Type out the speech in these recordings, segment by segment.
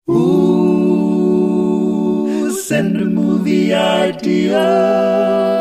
Ooh, send a movie idea.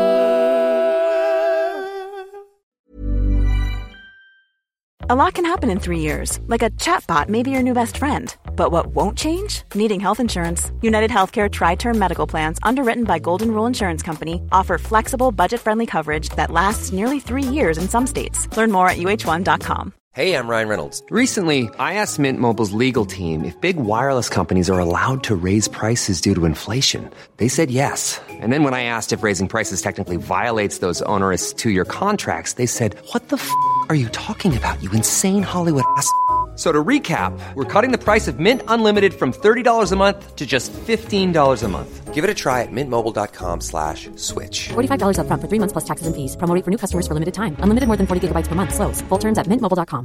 A lot can happen in 3 years, like a chatbot may be your new best friend. But what won't change? Needing health insurance. United Healthcare Tri-Term Medical Plans, underwritten by Golden Rule Insurance Company, offer flexible, budget-friendly coverage that lasts nearly 3 years in some states. Learn more at uh1.com. Hey, I'm Ryan Reynolds. Recently, I asked Mint Mobile's legal team if big wireless companies are allowed to raise prices due to inflation. They said yes. And then when I asked if raising prices technically violates those onerous 2-year contracts, they said, "What the f*** are you talking about, you insane Hollywood ass?" So to recap, we're cutting the price of Mint Unlimited from $30 a month to just $15 a month. Give it a try at mintmobile.com/switch. $45 up front for 3 months plus taxes and fees. Promo rate for new customers for limited time. Unlimited more than 40 gigabytes per month. Slows full terms at mintmobile.com.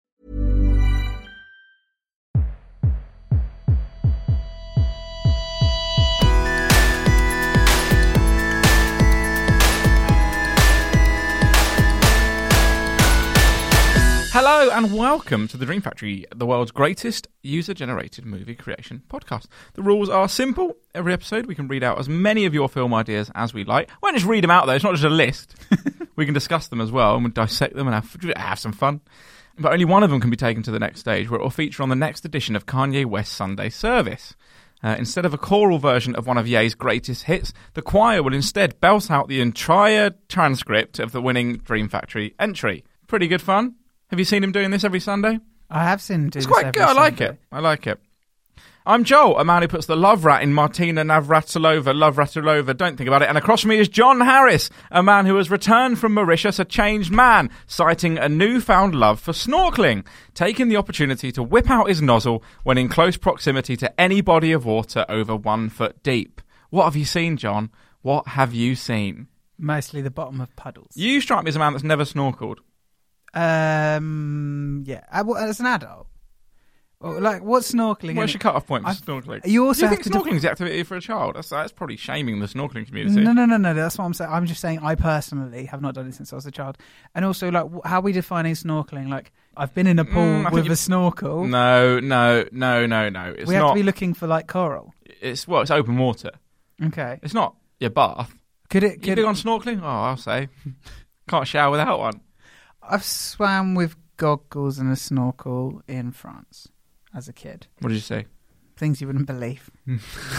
Hello and welcome to the Dream Factory, the world's greatest user-generated movie creation podcast. The rules are simple. Every episode we can read out as many of your film ideas as we like. We won't just read them out though, it's not just a list. We can discuss them as well and we'll dissect them and have some fun. But only one of them can be taken to the next stage, where it will feature on the next edition of Kanye West's Sunday Service. Instead of a choral version of one of Ye's greatest hits, the choir will instead belt out the entire transcript of the winning Dream Factory entry. Pretty good fun. Have you seen him doing this every Sunday? I have seen him do this every Sunday. It's quite good. I like it. I'm Joel, a man who puts the love rat in Martina Navratilova. Don't think about it. And across from me is John Harris, a man who has returned from Mauritius a changed man, citing a newfound love for snorkeling, taking the opportunity to whip out his nozzle when in close proximity to any body of water over 1 foot deep. What have you seen, John? What have you seen? Mostly the bottom of puddles. You strike me as a man that's never snorkeled. Yeah. As an adult? Like, what's snorkeling? What's your cut-off point for snorkeling? You also think snorkeling is the activity for a child? That's probably shaming the snorkeling community. No. That's what I'm saying. I'm just saying I personally have not done it since I was a child. And also, like, how are we defining snorkeling? Like, I've been in a pool with a snorkel. No. We have to be looking for, like, coral. It's open water. Okay. It's not your bath. Could it big on snorkeling? Oh, I'll say. Can't shower without one. I've swam with goggles and a snorkel in France as a kid. What did you say? Things you wouldn't believe. And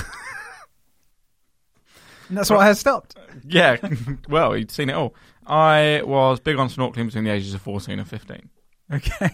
that's why I stopped. Yeah, well, you'd seen it all. I was big on snorkeling between the ages of 14 and 15. Okay.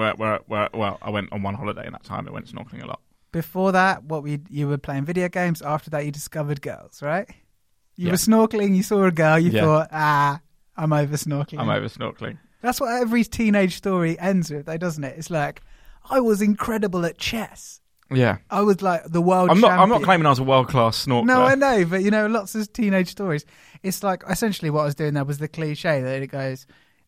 Well, I went on one holiday in that time. I went snorkeling a lot. Before that, you were playing video games. After that, you discovered girls, right? You were snorkeling, you saw a girl, you thought, I'm over snorkeling. That's what every teenage story ends with, though, doesn't it? It's like, I was incredible at chess. Yeah. I was like the world champion. I'm not claiming I was a world-class snorkeler. No, I know, but, lots of teenage stories. It's like, essentially what I was doing there was the cliche that it goes,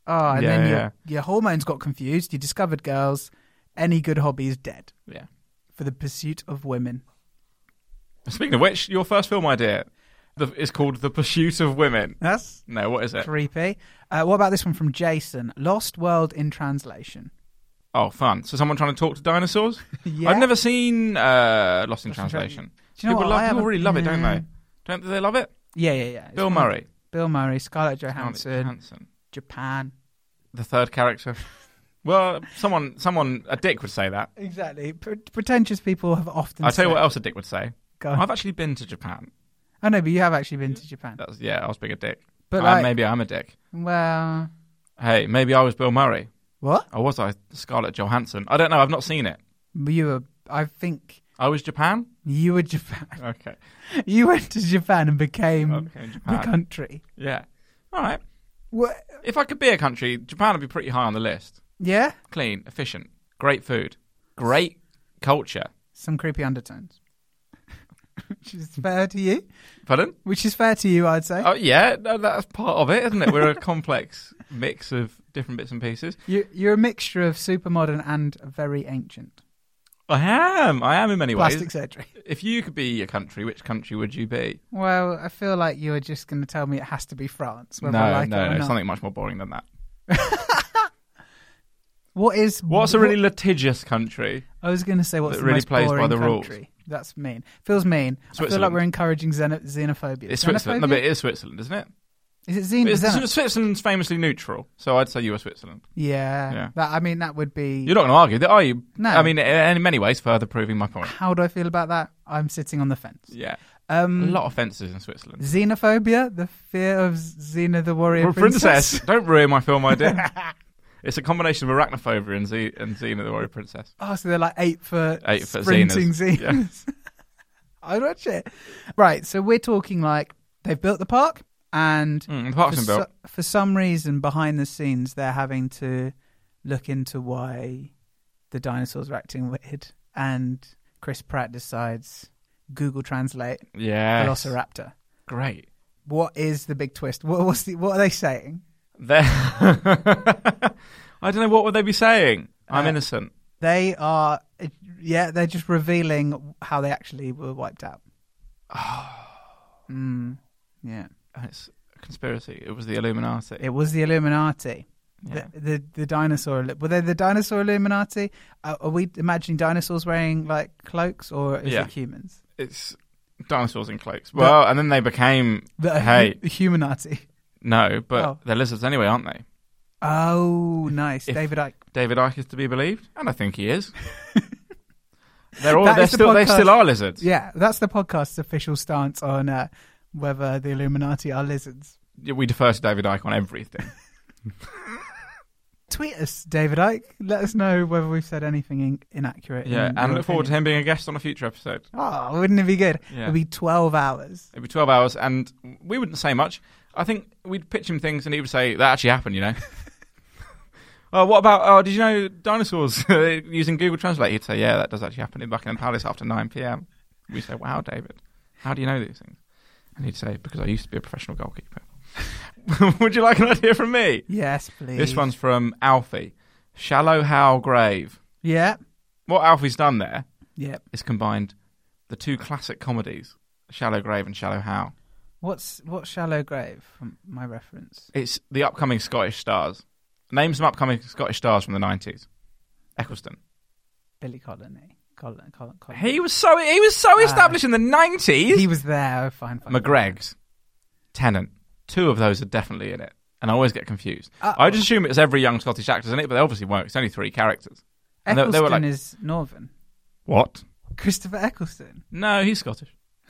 your hormones got confused, you discovered girls, any good hobby is dead. Yeah. For the pursuit of women. Speaking of which, your first film idea is called The Pursuit of Women. No, what is it? Creepy. What about this one from Jason? Lost World in Translation. Oh, fun. So someone trying to talk to dinosaurs? Yeah. I've never seen Lost in Translation. Do you know people really love it, don't they? Don't they love it? Yeah. Bill Murray, Scarlett Johansson. Japan. The third character. Well, a dick would say that. Exactly. Pretentious people have often I'll tell you what else a dick would say. Go on. I've actually been to Japan. I know, but you have actually been to Japan. I was being a dick. But maybe I'm a dick. Well... Hey, maybe I was Bill Murray. What? Or was I Scarlett Johansson? I don't know, I've not seen it. I think... I was Japan? You were Japan. Okay. You went to Japan and became the country. Yeah. All right. What? If I could be a country, Japan would be pretty high on the list. Yeah? Clean, efficient, great food, great culture. Some creepy undertones. Which is fair to you. Pardon? Which is fair to you, I'd say. Oh, yeah, no, that's part of it, isn't it? We're a complex mix of different bits and pieces. You're a mixture of super modern and very ancient. I am in many ways. Plastic surgery. If you could be a country, which country would you be? Well, I feel like you were just going to tell me it has to be France. No, something much more boring than that. What's a really litigious country? I was going to say what's the really most plays boring by the country? rules. That's mean. Feels mean. I feel like we're encouraging xenophobia. It's Switzerland. No, but it is Switzerland, isn't it? Is it Switzerland's famously neutral, so I'd say you were Switzerland. Yeah. That would be... You're not going to argue, are you? No. I mean, in many ways, further proving my point. How do I feel about that? I'm sitting on the fence. Yeah. A lot of fences in Switzerland. Xenophobia, the fear of Xena the warrior princess. Don't ruin my film idea. It's a combination of arachnophobia and Xena the warrior princess. Oh, so they're like 8 foot sprinting Xenas. Yeah. I'd watch it. Right, so we're talking like they've built the park, and the park's been built. For some reason, behind the scenes, they're having to look into why the dinosaurs are acting weird, and Chris Pratt decides Google Translate Velociraptor. Great. What is the big twist? What are they saying? I don't know, what would they be saying? I'm innocent. They are, they're just revealing how they actually were wiped out. Yeah. It's a conspiracy. It was the Illuminati. Yeah. The dinosaur, were they the dinosaur Illuminati? Are we imagining dinosaurs wearing like cloaks, or is it humans? It's dinosaurs in cloaks. Well, and then they became the Humanati. No, but they're lizards anyway, aren't they? Oh, nice. David Icke. David Icke is to be believed, and I think he is. They still are lizards. Yeah, that's the podcast's official stance on whether the Illuminati are lizards. We defer to David Icke on everything. Tweet us, David Icke. Let us know whether we've said anything inaccurate. Yeah, and look forward to him being a guest on a future episode. Oh, wouldn't it be good? Yeah. It'd be 12 hours. It'd be 12 hours, and we wouldn't say much. I think we'd pitch him things, and he would say, that actually happened, you know. What about, did you know dinosaurs using Google Translate? He'd say, yeah, that does actually happen in Buckingham Palace after 9 p.m. We'd say, wow, David, how do you know these things? And he'd say, because I used to be a professional goalkeeper. Would you like an idea from me? Yes, please. This one's from Alfie. Shallow Hal Grave. Yeah. What Alfie's done there is combined the two classic comedies, Shallow Grave and Shallow Hal. What's Shallow Grave, from my reference? It's the upcoming Scottish stars. Name some upcoming Scottish stars from the 90s. Eccleston. Billy Connolly. Colin. He was so established in the 90s. He was there. Fine. McGreg's. Tennant. 2 of those are definitely in it. And I always get confused. I just assume it's every young Scottish actor's in it, but they obviously won't. It's only 3 characters. And Eccleston they were like, is Northern. What? Christopher Eccleston. No, he's Scottish.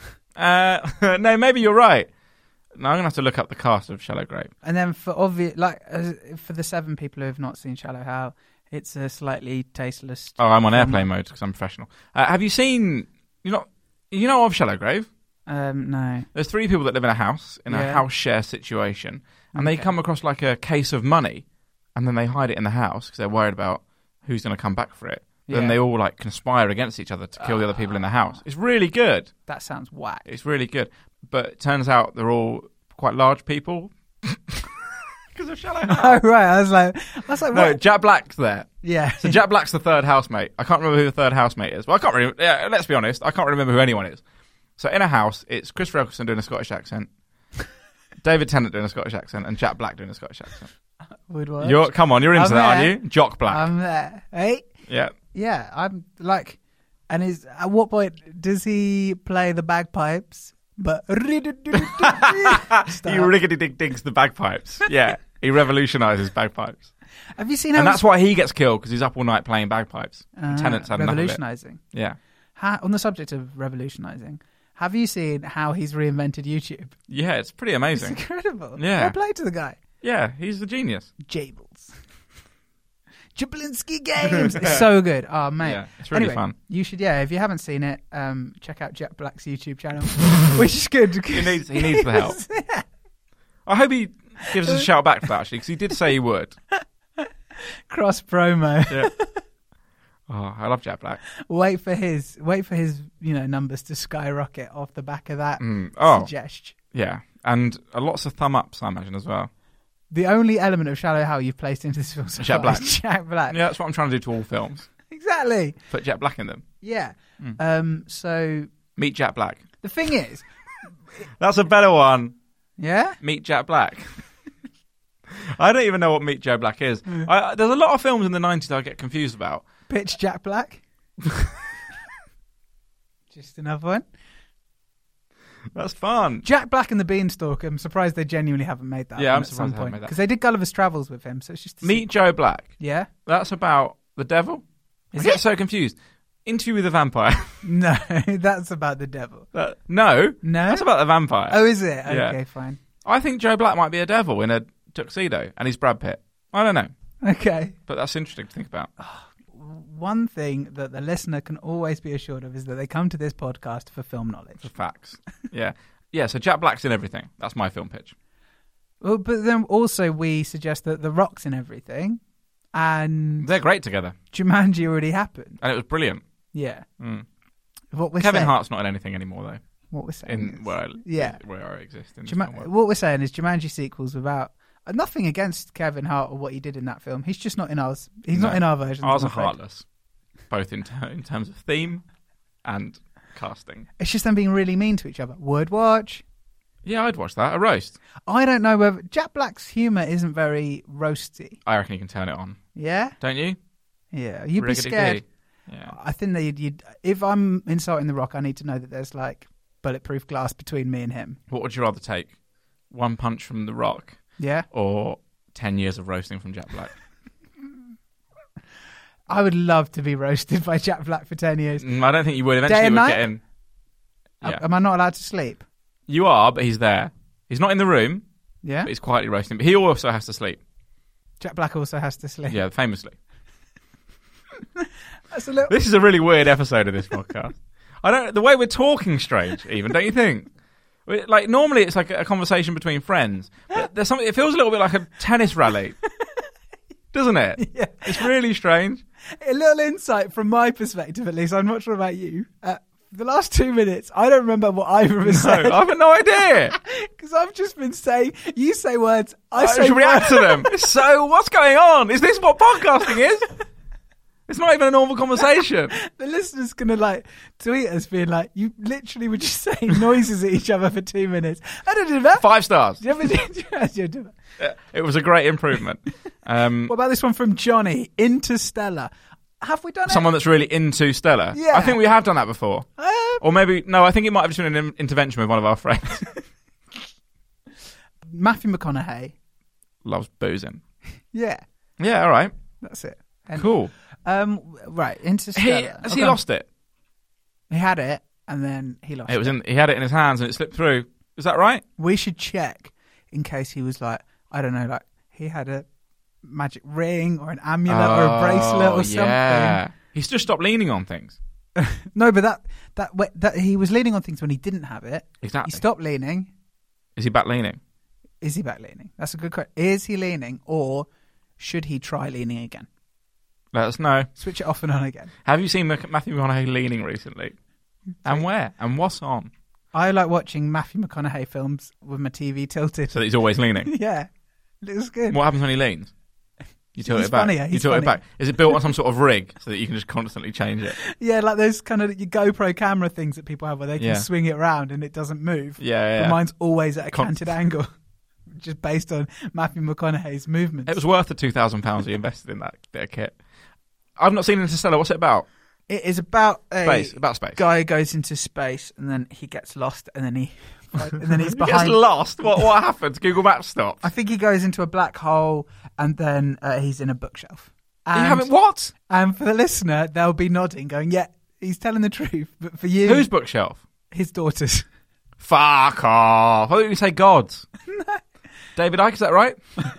No, maybe you're right. No, I'm going to have to look up the cast of Shallow Grave. And then for for the 7 people who have not seen Shallow Hal, it's a slightly tasteless... Oh, I'm on airplane mode because I'm professional. Have you seen... You know of Shallow Grave? No. There's 3 people that live in a house, in a house share situation, and they come across like a case of money, and then they hide it in the house because they're worried about who's going to come back for it. Then they all like conspire against each other to kill the other people in the house. It's really good. That sounds whack. It's really good. But it turns out they're all quite large people. Because of Shallow Hal. Oh, right. I was like, no, what? Jack Black's there. Yeah. So Jack Black's the 3rd housemate. I can't remember who the 3rd housemate is. Well, I can't really... Yeah, let's be honest. I can't remember who anyone is. So in a house, it's Christopher Eccleston doing a Scottish accent, David Tennant doing a Scottish accent, and Jack Black doing a Scottish accent. Would work. Come on, you're into that, aren't you? Jock Black. I'm there. Hey? Yeah. Yeah, I'm like... And at what point does he play the bagpipes? But he riggedy-dig-digs the bagpipes. Yeah, he revolutionises bagpipes. Have you seen? And that's why he gets killed, because he's up all night playing bagpipes. Tennant's had enough of it. Revolutionising. Yeah. On the subject of revolutionising, have you seen how he's reinvented YouTube? Yeah, it's pretty amazing. It's incredible. Yeah. Fair play to the guy. Yeah, he's a genius. Jables. Jablinski Games. It's so good. Oh, mate. Yeah, it's really fun. You should, if you haven't seen it, check out Jack Black's YouTube channel, which is good. He needs the help. Yeah. I hope he gives us a shout back for that, actually, because he did say he would. Cross promo. Yeah. Oh, I love Jack Black. Wait for his numbers to skyrocket off the back of that suggestion. Yeah, and lots of thumb ups, I imagine, as well. The only element of Shallow Hal you've placed into this film so Jack Black. is Jack Black. Yeah, that's what I'm trying to do to all films. Exactly. Put Jack Black in them. Yeah. So Meet Jack Black. The thing is, that's a better one. Yeah. Meet Jack Black. I don't even know what Meet Joe Black is. There's a lot of films in the 90s I get confused about. Pitch Jack Black. Just another one. That's fun. Jack Black and the Beanstalk. I'm surprised they genuinely haven't made that. Yeah, I'm surprised they haven't made that. Because they did Gulliver's Travels with him, so it's just... Meet Joe Black. Yeah? That's about the devil? I get so confused. Interview with a Vampire. No, that's about the devil. No? That's about the vampire. Oh, is it? Yeah. Okay, fine. I think Joe Black might be a devil in a tuxedo, and he's Brad Pitt. I don't know. Okay. But that's interesting to think about. One thing that the listener can always be assured of is that they come to this podcast for film knowledge. For facts. Yeah. Yeah, so Jack Black's in everything. That's my film pitch. Well, but then also we suggest that The Rock's in everything. And they're great together. Jumanji already happened. And it was brilliant. Yeah. Mm. Kevin Hart's not in anything anymore, though. What we're saying where I exist. What we're saying is Jumanji sequels without... nothing against Kevin Hart or what he did in that film. He's just not in ours. He's not in our version. Ours are heartless. Both in terms of theme and casting. It's just them being really mean to each other. Would watch. Yeah, I'd watch that. A roast. I don't know whether... Jack Black's humour isn't very roasty. I reckon you can turn it on. Yeah? Don't you? Yeah. You'd be scared. Yeah. I think that you'd... If I'm insulting The Rock, I need to know that there's like bulletproof glass between me and him. What would you rather take? One punch from The Rock? Yeah. Or 10 years of roasting from Jack Black? I would love to be roasted by Jack Black for 10 years. I don't think you would. Eventually Day and you would night? get in. Yeah. Am I not allowed to sleep? You are, but he's there. He's not in the room. Yeah. But he's quietly roasting. But he also has to sleep. Jack Black also has to sleep. Yeah, famously. That's a little... This is a really weird episode of this podcast. The way we're talking strange, even, don't you think? Like, normally it's like a conversation between friends. But there's something, it feels a little bit like a tennis rally. Doesn't it? Yeah. It's really strange. A little insight from my perspective, at least. I'm not sure about you. The last 2 minutes, I don't remember what either of us said. I have no idea. Because I've just been saying, you say words, I say should react to them. So, what's going on? Is this what podcasting is? It's not even a normal conversation. The listener's going to tweet us being like, you literally were just saying noises at each other for 2 minutes. I don't do that. 5 stars. Do you ever do that? It was a great improvement. What about this one from Johnny? Interstellar. Have we done it? Someone that's really into Stellar. Yeah. I think we have done that before. Or maybe, no, I think it might have just been an intervention with one of our friends. Matthew McConaughey. Loves boozing. Yeah. Yeah, all right. That's it. Cool. Right, Interstellar. He lost it? He had it, and then he lost it. He had it in his hands, and it slipped through. Is that right? We should check in case he was I don't know, he had a magic ring or an amulet or a bracelet or something. Yeah. He's just stopped leaning on things. No, but that he was leaning on things when he didn't have it. Exactly. He stopped leaning. Is he back leaning? Is he back leaning? That's a good question. Is he leaning, or should he try leaning again? Let us know. Switch it off and on again. Have you seen Matthew McConaughey leaning recently? And where? And what's on? I like watching Matthew McConaughey films with my TV tilted. So that he's always leaning? Yeah. It looks good. What happens when he leans? You tilt He's it back. funnier. You tilt it back. Is it built on some sort of rig so that you can just constantly change it? Yeah, like those kind of your GoPro camera things that people have where they can swing it around and it doesn't move. Yeah. But mine's always at a canted angle, just based on Matthew McConaughey's movements. It was worth the £2,000 he invested in that bit of kit. I've not seen Interstellar. What's it about? It is about space. Guy goes into space and then he gets lost and then he's He behind. gets lost? What happens? Google Maps stops. I think he goes into a black hole and then he's in a bookshelf. And, you haven't what? And for the listener, they'll be nodding, going, "Yeah, he's telling the truth." But for you, whose bookshelf? His daughter's. Fuck off! I thought you say God's. David Icke, is that right?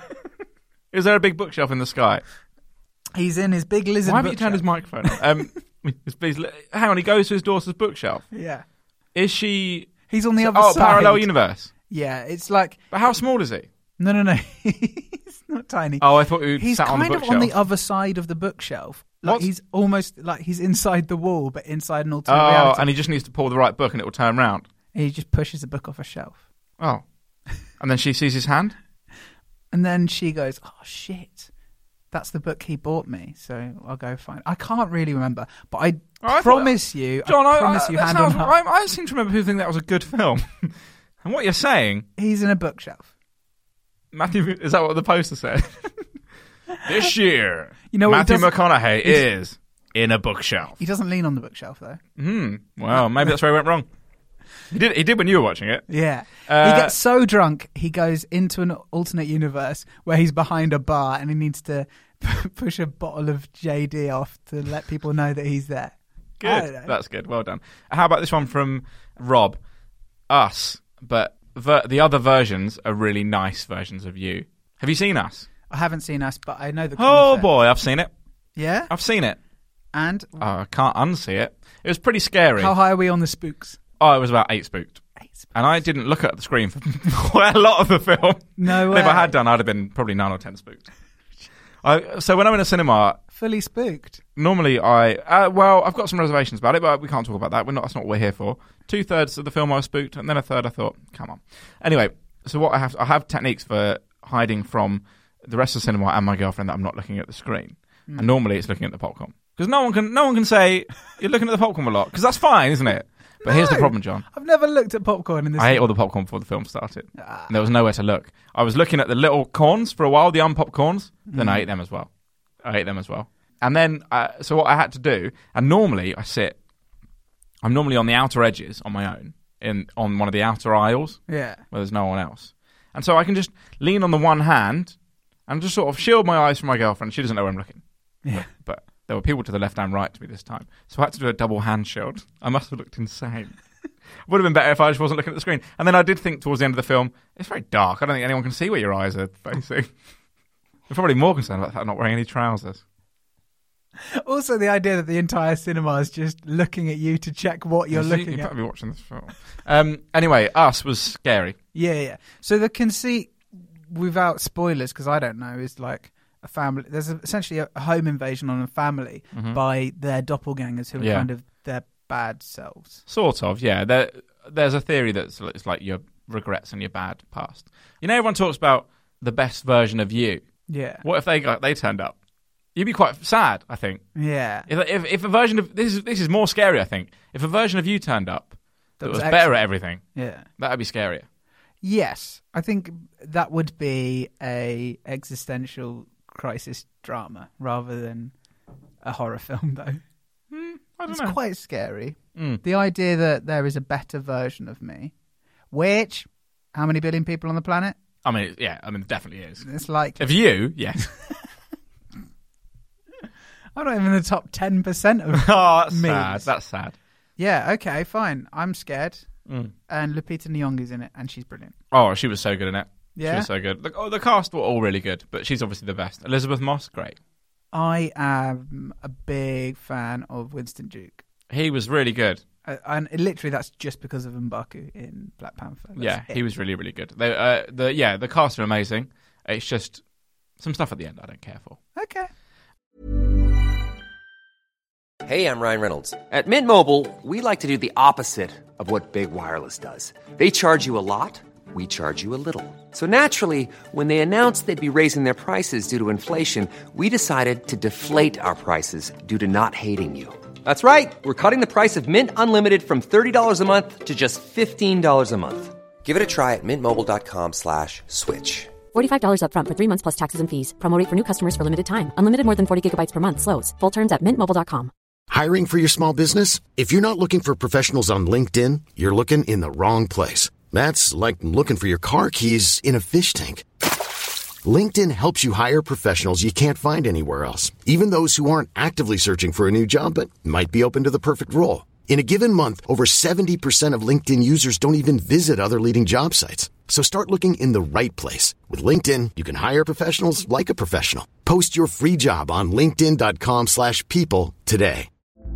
Is there a big bookshelf in the sky? He's in his big lizard. Why haven't you turned his microphone on? Hang on, he goes to his daughter's bookshelf. Yeah. Is she? He's on the other side. Oh, parallel universe. Yeah, it's like. But how small is he? No. He's not tiny. Oh, I thought he sat on the bookshelf. He's kind of on the other side of the bookshelf. Like he's almost like he's inside the wall, but inside an alternate reality. And he just needs to pull the right book and it will turn round. And he just pushes the book off a shelf. Oh. And then she sees his hand? And then she goes, "Oh, shit. That's the book he bought me, so I'll go find." I can't really remember, but I promise you, John, I promise you, hand on heart. I seem to remember people think that was a good film. And what you're saying... He's in a bookshelf. Matthew, is that what the poster said? This year, what Matthew McConaughey is in a bookshelf. He doesn't lean on the bookshelf, though. Well, maybe that's where he went wrong. He did when you were watching it. Yeah. He gets so drunk, he goes into an alternate universe where he's behind a bar and he needs to push a bottle of JD off to let people know that he's there. Good. That's good. Well done. How about this one from Rob? Us, but the other versions are really nice versions of you. Have you seen Us? I haven't seen Us, but I know the concept. Oh boy, I've seen it. Yeah? I've seen it. And? I can't unsee it. It was pretty scary. How high are we on the spooks? Oh, it was about 8 spooked. And I didn't look at the screen for quite a lot of the film. No way. If I had done, I'd have been probably 9 or 10 spooked. So when I'm in a cinema... Fully spooked? Normally I've got some reservations about it, but we can't talk about that. That's not what we're here for. 2/3 of the film I was spooked, and then a third I thought, come on. Anyway, so what I have techniques for hiding from the rest of the cinema and my girlfriend that I'm not looking at the screen. And normally it's looking at the popcorn. Because no one can say, you're looking at the popcorn a lot, because that's fine, isn't it? But here's the problem, John. I've never looked at popcorn in this. I ate all the popcorn before the film started. And there was nowhere to look. I was looking at the little corns for a while, the unpopped corns. Then I ate them as well. And then, so what I had to do, and normally I'm normally on the outer edges on my own, on one of the outer aisles, where there's no one else. And so I can just lean on the one hand and just sort of shield my eyes from my girlfriend. She doesn't know where I'm looking. Yeah. But there were people to the left and right to me this time. So I had to do a double hand shield. I must have looked insane. Would have been better if I just wasn't looking at the screen. And then I did think towards the end of the film, it's very dark. I don't think anyone can see where your eyes are facing. They're probably more concerned about that, not wearing any trousers. Also, the idea that the entire cinema is just looking at you to check what you're looking at. You better be watching this film. Anyway, Us was scary. Yeah. So the conceit, without spoilers, because I don't know, is like a family. There's essentially a home invasion on a family by their doppelgangers who are kind of their bad selves. Sort of, yeah. There's a theory that it's like your regrets and your bad past. You know, everyone talks about the best version of you. Yeah. What if they turned up? You'd be quite sad, I think. Yeah. If a version of this is more scary, I think. If a version of you turned up that was better at everything, that would be scarier. Yes, I think that would be a existential crisis drama rather than a horror film, though. I don't know. It's quite scary. The idea that there is a better version of me, which, how many billion people on the planet? I mean, yeah, it definitely is. It's like... Of you, yes. I'm not even in the top 10% of that's me. Sad. That's sad. Yeah, okay, fine. I'm scared. And Lupita Nyong'o's in it, and she's brilliant. Oh, she was so good in it. Yeah? She was so good. The cast were all really good, but she's obviously the best. Elizabeth Moss, great. I am a big fan of Winston Duke. He was really good. And literally, that's just because of M'Baku in Black Panther. He was really, really good. The cast are amazing. It's just some stuff at the end I don't care for. Okay. Hey, I'm Ryan Reynolds. At Mint Mobile, we like to do the opposite of what Big Wireless does. They charge you a lot, we charge you a little. So naturally, when they announced they'd be raising their prices due to inflation, we decided to deflate our prices due to not hating you. That's right. We're cutting the price of Mint Unlimited from $30 a month to just $15 a month. Give it a try at mintmobile.com/switch. $45 up front for 3 months plus taxes and fees. Promo rate for new customers for limited time. Unlimited more than 40 gigabytes per month. Slows full terms at mintmobile.com. Hiring for your small business? If you're not looking for professionals on LinkedIn, you're looking in the wrong place. That's like looking for your car keys in a fish tank. LinkedIn helps you hire professionals you can't find anywhere else, even those who aren't actively searching for a new job but might be open to the perfect role. In a given month, over 70% of LinkedIn users don't even visit other leading job sites. So start looking in the right place. With LinkedIn, you can hire professionals like a professional. Post your free job on linkedin.com/people today.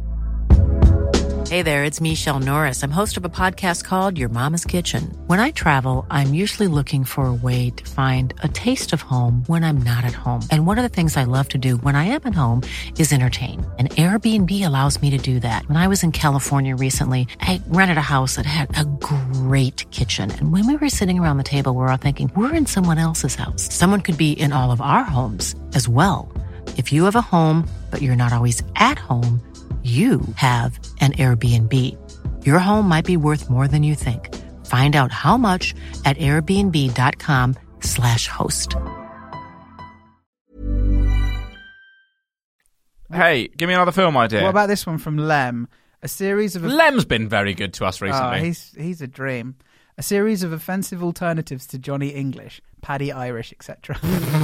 Hey there, it's Michelle Norris. I'm host of a podcast called Your Mama's Kitchen. When I travel, I'm usually looking for a way to find a taste of home when I'm not at home. And one of the things I love to do when I am at home is entertain. And Airbnb allows me to do that. When I was in California recently, I rented a house that had a great kitchen. And when we were sitting around the table, we were all thinking, we're in someone else's house. Someone could be in all of our homes as well. If you have a home, but you're not always at home, you have an Airbnb. Your home might be worth more than you think. Find out how much at airbnb.com Hey, give me another film idea. What about this one from Lem? A series of... Lem's been very good to us recently. Oh, he's a dream. A series of offensive alternatives to Johnny English, Paddy Irish, etc.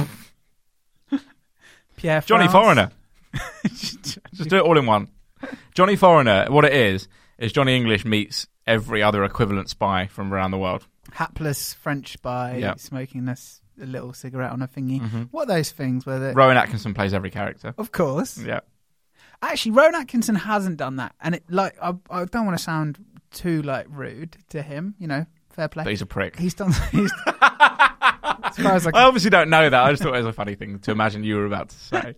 Pierre Johnny France. Foreigner. Just do it all in one. Johnny Foreigner, what it is Johnny English meets every other equivalent spy from around the world. Hapless French spy smoking a little cigarette on a thingy. Mm-hmm. What are those things where Rowan Atkinson plays every character. Of course. Yeah. Actually, Rowan Atkinson hasn't done that, and I don't want to sound too rude to him. Fair play. But he's a prick. He's done. As far as I obviously don't know that. I just thought it was a funny thing to imagine you were about to say.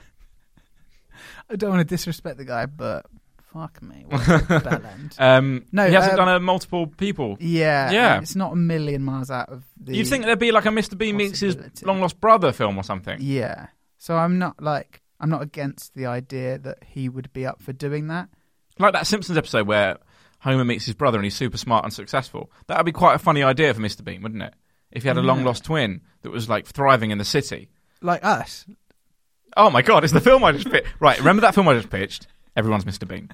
I don't want to disrespect the guy, but fuck me. What a bellend. No, he hasn't done a multiple people. Yeah. It's not a million miles out of the... You'd think there'd be like a Mr. Bean meets his long lost brother film or something. Yeah. So I'm not against the idea that he would be up for doing that. Like that Simpsons episode where Homer meets his brother and he's super smart and successful. That would be quite a funny idea for Mr. Bean, wouldn't it? If he had a long lost twin that was thriving in the city. Like us. Oh my God, it's the film I just pitched. Right, remember that film I just pitched? Everyone's Mr. Bean.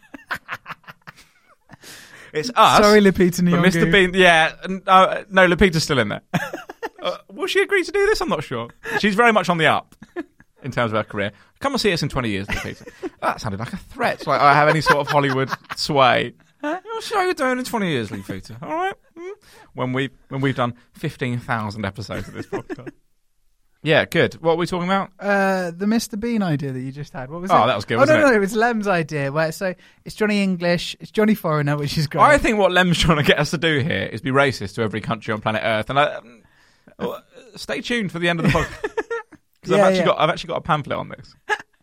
It's us. Sorry, Lupita Nyong'o. Mr. Bean, yeah. No, Lupita's still in there. Will she agree to do this? I'm not sure. She's very much on the up in terms of her career. Come and see us in 20 years, Lupita. That sounded like a threat. Like I have any sort of Hollywood sway. I'll show you doing in 20 years, Lupita. All right? When we've done 15,000 episodes of this podcast. Yeah, good. What are we talking about? The Mr. Bean idea that you just had. What was it? Oh, that was good, wasn't it? No, it was Lem's idea. So it's Johnny English, it's Johnny Foreigner, which is great. I think what Lem's trying to get us to do here is be racist to every country on planet Earth. And stay tuned for the end of the podcast. Because I've actually got a pamphlet on this.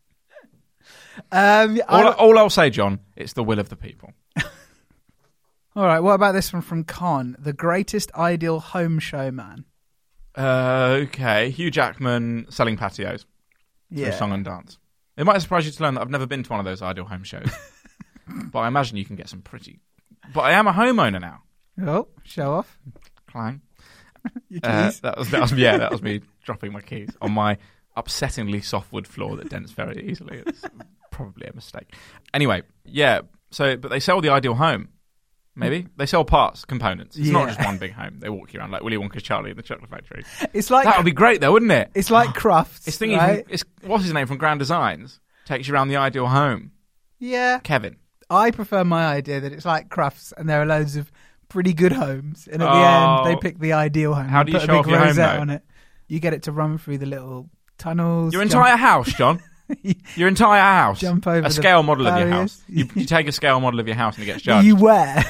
All I'll say, John, it's the will of the people. All right, what about this one from Con? The greatest ideal home showman. Okay, Hugh Jackman selling patios through song and dance. It might surprise you to learn that I've never been to one of those ideal home shows, but I imagine you can get some pretty. But I am a homeowner now. Oh, show off! Clang. Your keys. That was me dropping my keys on my upsettingly soft wood floor that dents very easily. It's probably a mistake. Anyway, yeah. But they sell the ideal home. Maybe they sell parts, components. It's not just one big home. They walk you around like Willy Wonka's Charlie in the Chocolate Factory. It's like that would be great, though, wouldn't it? It's like Crufts. It's thinking. Right? What's his name from Grand Designs? Takes you around the ideal home. Yeah, Kevin. I prefer my idea that it's like Crufts, and there are loads of pretty good homes, and at the end they pick the ideal home. How do you show off your home? On it. You get it to run through the little tunnels. Your entire house, John. Your entire house. Jump over a scale model barriers. of your house. You take a scale model of your house and it gets judged. You wear.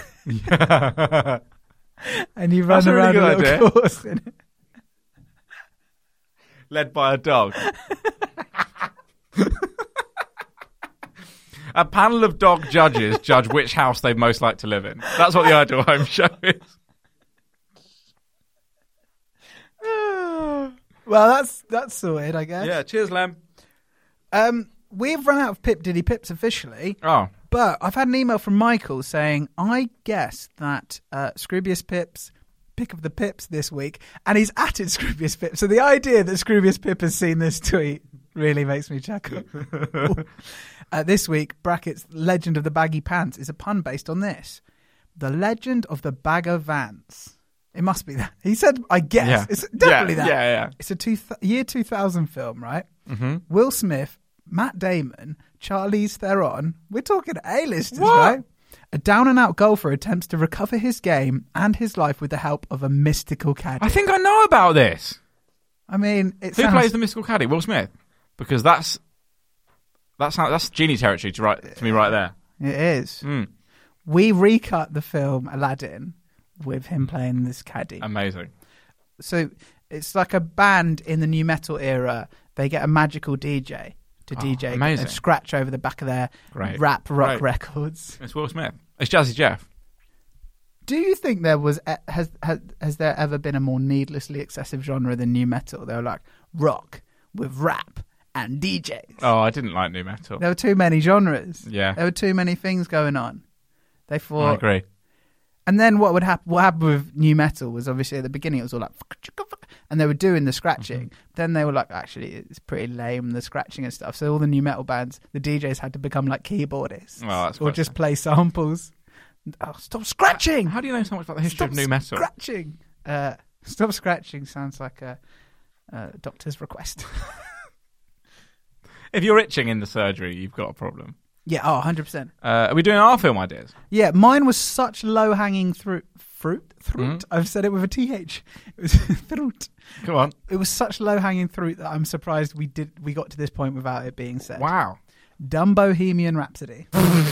And you run around a little course in it. Led by a dog. A panel of dog judges judge which house they'd most like to live in. That's what the ideal home show is. Well, that's sorted, I guess. Yeah, cheers, Lem. We've run out of Pip Diddy Pips officially. Oh. But I've had an email from Michael saying, I guess that Scroobius Pip's pick of the Pips this week, and he's added Scroobius Pip. So the idea that Scroobius Pip has seen this tweet really makes me chuckle. This week, brackets, Legend of the Baggy Pants is a pun based on this. The Legend of the Bagger Vance. It must be that. He said, I guess. Yeah. It's definitely that. Yeah. It's a year 2000 film, right? Mm-hmm. Will Smith, Matt Damon, Charlize Theron. We're talking A-listers, right? A down-and-out golfer attempts to recover his game and his life with the help of a mystical caddy. I think I know about this. I mean, who plays the mystical caddy? Will Smith? Because that's genie territory to me right there. It is. We recut the film Aladdin with him playing this caddy. Amazing. So it's like a band in the new metal era. They get a magical DJ to DJ and scratch over the back of their rap rock records. It's Will Smith. It's Jazzy Jeff. Do you think there was has there ever been a more needlessly excessive genre than new metal? They were like rock with rap and DJs. Oh, I didn't like new metal. There were too many genres. Yeah. There were too many things going on. They thought. I agree. And then what happened with new metal was obviously at the beginning it was all like, and they were doing the scratching. Then they were like, actually, it's pretty lame, the scratching and stuff. So all the new metal bands, the DJs had to become like keyboardists or just play samples. Oh, stop scratching! How do you know so much about the history of new metal? Scratching. Stop scratching sounds like a doctor's request. If you're itching in the surgery, you've got a problem. Yeah, 100%. Are we doing our film ideas? Yeah, mine was such low-hanging fruit. I've said it with a TH. It was fruit. Come on. It was such low-hanging fruit that I'm surprised we got to this point without it being said. Wow. Dumb Bohemian Rhapsody.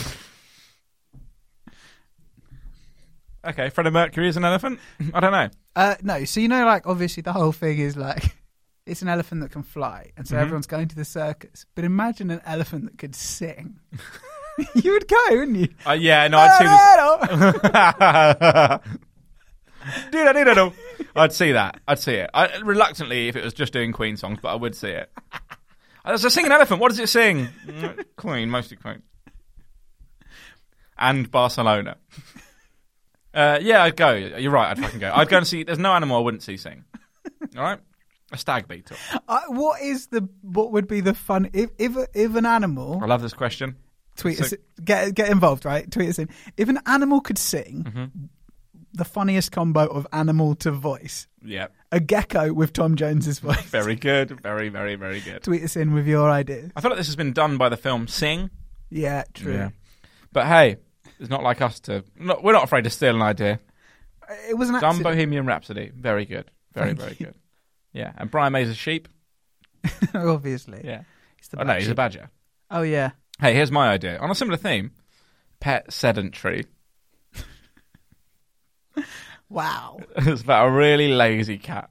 Okay, Freddie Mercury is an elephant? I don't know. No, so you know, like, obviously the whole thing is like, it's an elephant that can fly, and so everyone's going to the circus. But imagine an elephant that could sing. You would go, wouldn't you? Yeah, no, I'd see this. I'd see that. I'd see it. Reluctantly, if it was just doing Queen songs, but I would see it. There's a singing elephant. What does it sing? Queen, mostly Queen. And Barcelona. Yeah, I'd go. You're right, I'd fucking go. I'd go and see. There's no animal I wouldn't see sing. All right? A stag beetle. What would be the fun if an animal? I love this question. Tweet us. Get involved, right? Tweet us in. If an animal could sing, the funniest combo of animal to voice. Yeah. A gecko with Tom Jones's voice. Very good. Very, very, very good. Tweet us in with your ideas. I feel like this has been done by the film Sing. Yeah, true. Yeah. But hey, it's not like us to. We're not afraid to steal an idea. It was an accident. Dumb Bohemian Rhapsody. Very good. Very, very good. Yeah. And Brian May's a sheep. Obviously. Yeah. He's a badger. Oh, yeah. Hey, here's my idea. On a similar theme, pet sedentary. Wow. It's about a really lazy cat.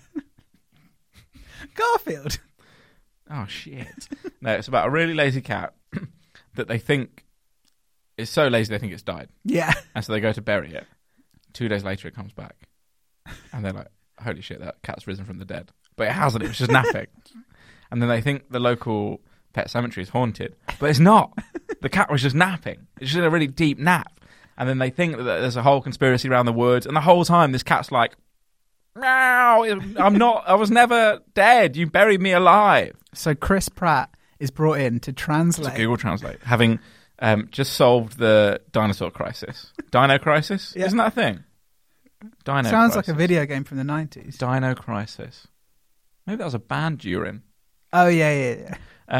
Garfield. Oh, shit. No, it's about a really lazy cat that they think is so lazy they think it's died. Yeah. And so they go to bury it. 2 days later it comes back. And they're like, holy shit, that cat's risen from the dead. But it hasn't, it was just napping. And then they think the local pet cemetery is haunted. But it's not. The cat was just napping. It's just in a really deep nap. And then they think that there's a whole conspiracy around the woods. And the whole time this cat's like, meow, I was never dead. You buried me alive. So Chris Pratt is brought in to translate. To Google Translate. Having just solved the dinosaur crisis. Dino Crisis? Yeah. Isn't that a thing? Dino Sounds Crisis. like a video game from the 90s. Dino Crisis. Maybe that was a band you're in. Oh, yeah.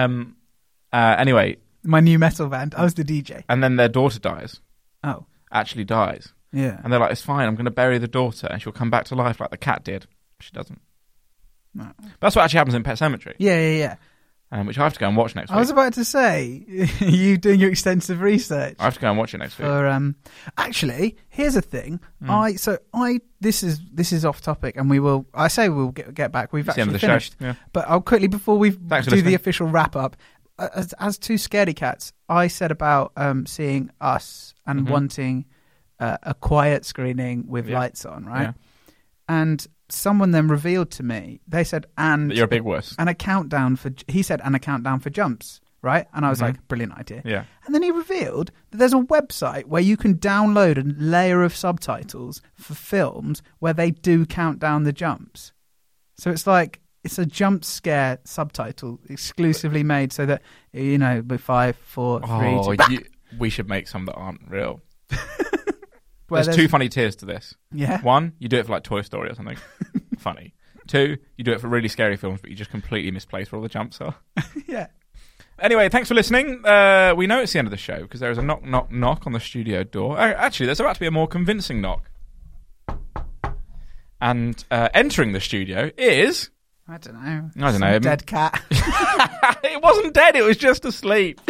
Anyway. My new metal band. I was the DJ. And then their daughter dies. Oh. Actually dies. Yeah. And they're like, it's fine, I'm going to bury the daughter and she'll come back to life like the cat did. She doesn't. No. That's what actually happens in Pet Sematary. Yeah. Which I have to go and watch next week. I was about to say, you doing your extensive research. I have to go and watch it next week. Actually, here's a thing. This is off topic, and we'll get back. We've actually finished. Yeah. But I'll quickly, before we do the official wrap up, as two scaredy cats, I said about seeing Us and wanting a quiet screening with lights on, right? Yeah. And someone then revealed to me, they said, and you're a big wuss. And a countdown for jumps, right? And I was like, brilliant idea. Yeah. And then he revealed that there's a website where you can download a layer of subtitles for films where they do count down the jumps. So it's like, it's a jump scare subtitle exclusively made so that, with 5, 4, 3, we should make some that aren't real. There's 2 funny tiers to this. Yeah. 1, you do it for like Toy Story or something. Funny. 2, you do it for really scary films, but you just completely misplace where all the jumps are. Yeah. Anyway, thanks for listening. We know it's the end of the show because there is a knock, knock, knock on the studio door. Actually, there's about to be a more convincing knock. And entering the studio is... I don't know. Some dead cat. It wasn't dead, it was just asleep.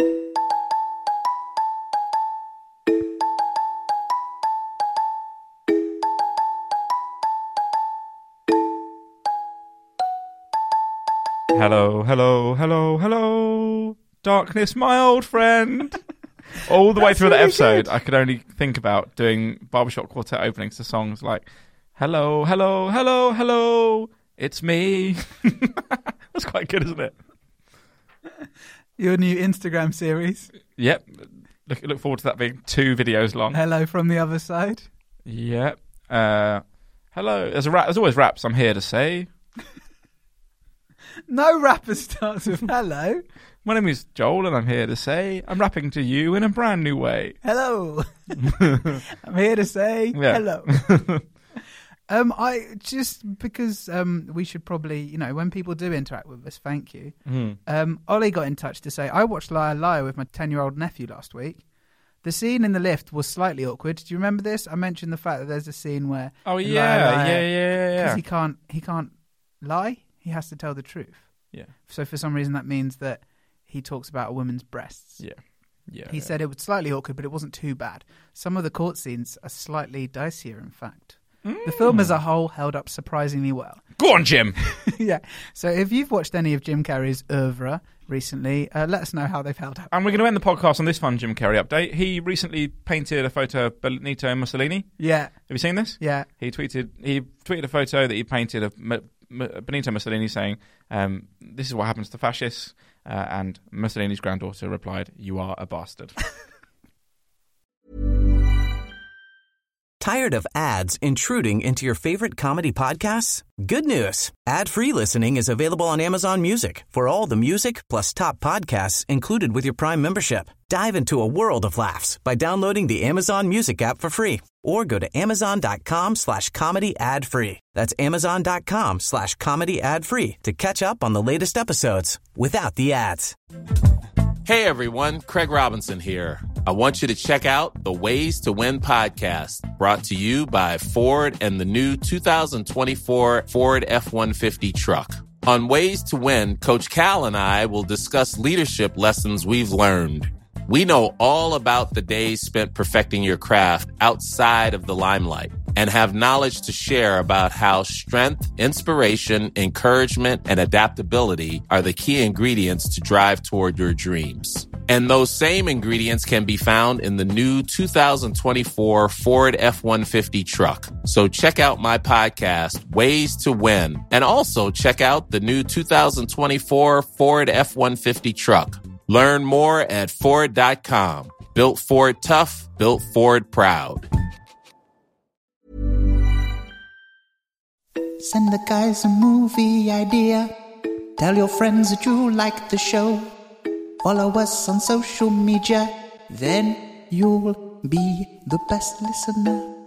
Hello, hello, hello, hello. Darkness, my old friend. All the way through the episode, I could only think about doing barbershop quartet openings to songs like, hello, hello, hello, hello, it's me. That's quite good, isn't it? Your new Instagram series. Yep. Look forward to that being 2 videos long. Hello from the other side. Yep. Hello. There's always raps. I'm here to say. No rapper starts with hello. My name is Joel, and I'm here to say I'm rapping to you in a brand new way. Hello. I'm here to say hello. I just because we should probably, when people do interact with us, thank you. Ollie got in touch to say, I watched Liar Liar with my 10-year-old nephew last week. The scene in the lift was slightly awkward. Do you remember this? I mentioned the fact that there's a scene where yeah. Because he can't lie. He has to tell the truth. Yeah. So for some reason that means that he talks about a woman's breasts. Yeah. He said it was slightly awkward, but it wasn't too bad. Some of the court scenes are slightly dicier, in fact. The film as a whole held up surprisingly well. Go on, Jim. Yeah. So if you've watched any of Jim Carrey's oeuvre recently, let us know how they've held up. And we're going to end the podcast on this fun Jim Carrey update. He recently painted a photo of Benito Mussolini. Yeah. Have you seen this? Yeah. He tweeted a photo that he painted of Benito Mussolini saying, this is what happens to fascists. And Mussolini's granddaughter replied, "You are a bastard." Tired of ads intruding into your favorite comedy podcasts? Good news. Ad-free listening is available on Amazon Music for all the music plus top podcasts included with your Prime membership. Dive into a world of laughs by downloading the Amazon Music app for free or go to amazon.com/comedy ad-free. That's amazon.com/comedy ad-free to catch up on the latest episodes without the ads. Hey everyone, Craig Robinson here. I want you to check out the Ways to Win podcast, brought to you by Ford and the new 2024 Ford F-150 truck. On Ways to Win, Coach Cal and I will discuss leadership lessons we've learned. We know all about the days spent perfecting your craft outside of the limelight and have knowledge to share about how strength, inspiration, encouragement, and adaptability are the key ingredients to drive toward your dreams. And those same ingredients can be found in the new 2024 Ford F-150 truck. So check out my podcast, Ways to Win, and also check out the new 2024 Ford F-150 truck. Learn more at Ford.com. Built Ford tough, built Ford proud. Send the guys a movie idea. Tell your friends that you like the show. Follow us on social media. Then you'll be the best listener.